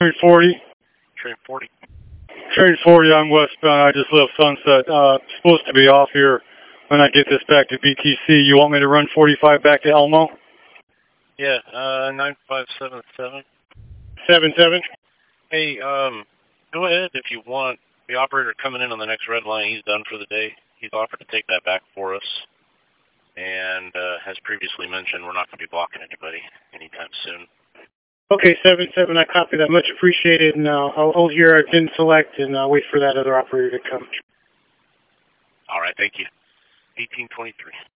Train 40. Train 40. Train 40 on westbound. I just left Sunset. Supposed to be off here when I get this back to BTC. You want me to run 45 back to Elmo? Yeah, 9577. 77? Hey, go ahead if you want. The operator coming in on the next red line, he's done for the day. He's offered to take that back for us. And as previously mentioned, we're not going to be blocking anybody anytime soon. Okay, 77, I copy that. Much appreciated, and I'll hold here at VIN select and wait for that other operator to come. All right, thank you. 1823.